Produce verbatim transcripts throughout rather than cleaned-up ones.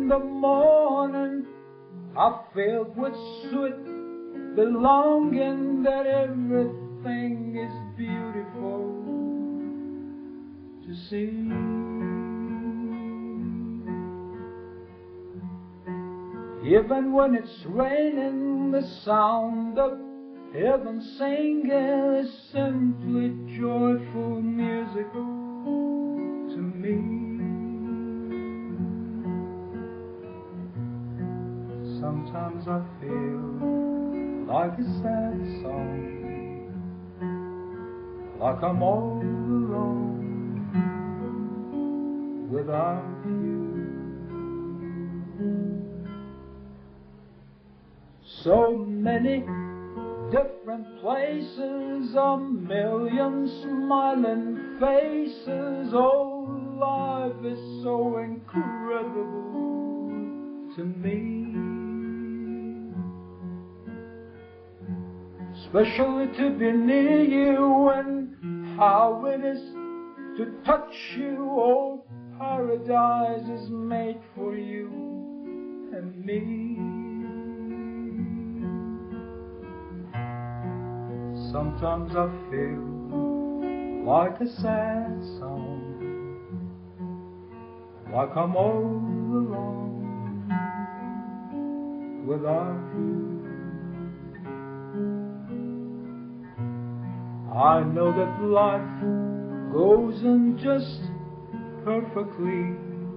in the morning, I filled with sweet belonging that everything is beautiful to see. Even when it's raining, the sound of heaven singing is simply joyful music to me. Sometimes I feel like a sad song, like I'm all alone without you. So many different places, a million smiling faces. Oh, life is so incredible to me. Especially to be near you, and how it is to touch you. Oh, paradise is made for you and me. Sometimes I feel like a sad song, like I'm all alone without you. I know that life goes on just perfectly.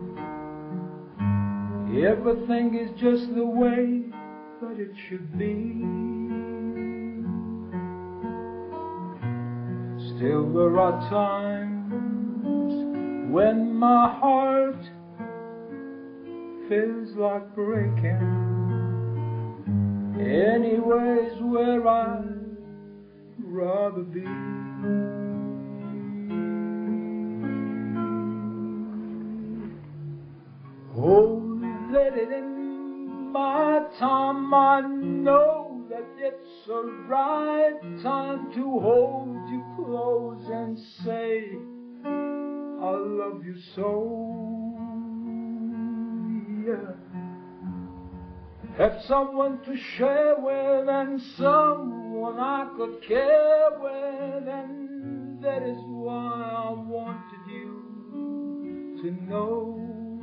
Everything is just the way that it should be. Still there are times when my heart feels like breaking. Anyways, where I'd rather be. Oh, let it in my time. I know that it's the right time to hold you close and say I love you so, yeah. Have someone to share with and someone I could care with, and that is why I wanted you to know.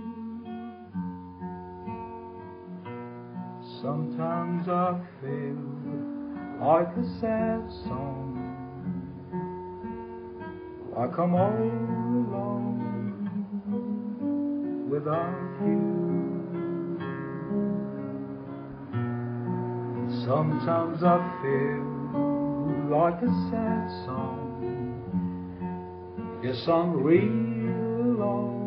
Sometimes I feel like a sad song, like I'm all alone without you. Sometimes I feel like a sad song. Yes, I'm real alone